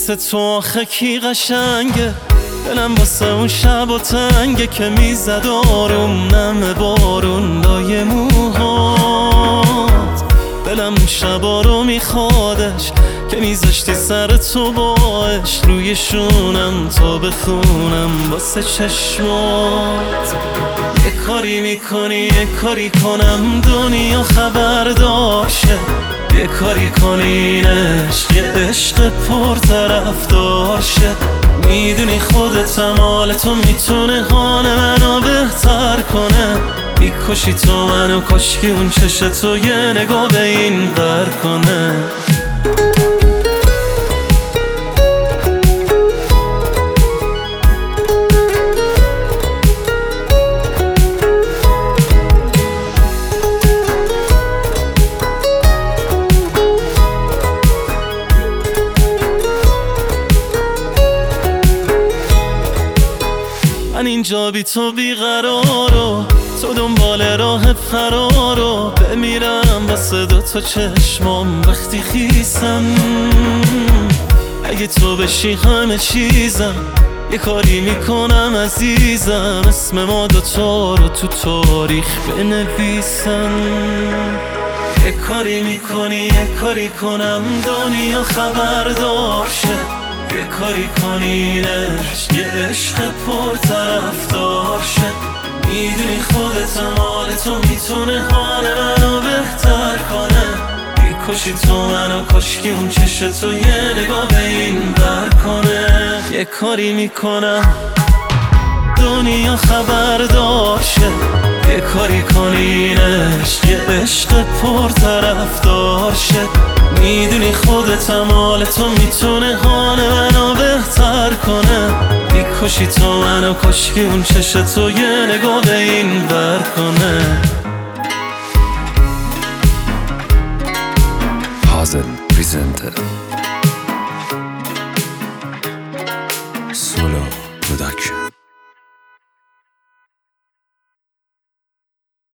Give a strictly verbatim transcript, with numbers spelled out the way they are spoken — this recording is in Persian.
مثل تو آخه کی قشنگه؟ دلم واسه اون شب و تنگه که میزد آروم نم بارون لای موهات. دلم اون شبا رو میخوادش که میذاشتی سر تو باش روی شونم تا بخونم واسه چشمات. یه کاری میکنی یه کاری کنم دنیا خبردارشه، یه کاری کنی این عشق یه عشق پر طرفدار شه. میدونی خودتم حال تو میتونه حال منو بهتر کنه. میکشی تو منو کاشکی اون چشه تو یه نگاه به این ور کنه. من اینجا بی تو بیقرارو، تو دنبال راه فرارو. بمیرم واسه دوتا چشمام وقتی خیسم. اگه تو بشی همه چیزم، یه کاری میکنم عزیزم اسم ما دوتا رو تو تاریخ بنویسم. یه کاری میکنی یه کاری کنم دنیا خبردار شه، یه کاری کنی این عشق یه عشق پر طرفدار شه. میدونی خودتم حال تو میتونه حال منو بهتر کنه. میکشی تو منو کاشکی اون چشه تو یه نگاه به این ور کنه. یه کاری میکنم دنیا خبردار شه، یه کاری کنی این عشق یه عشق پر طرفدار شه. میدونی خودتم حال تو میتونه حال منو بهتر کنه. میکشی تو منو کاشکی اون چشه تو یه نگاه به این ور کنه. Hazen presented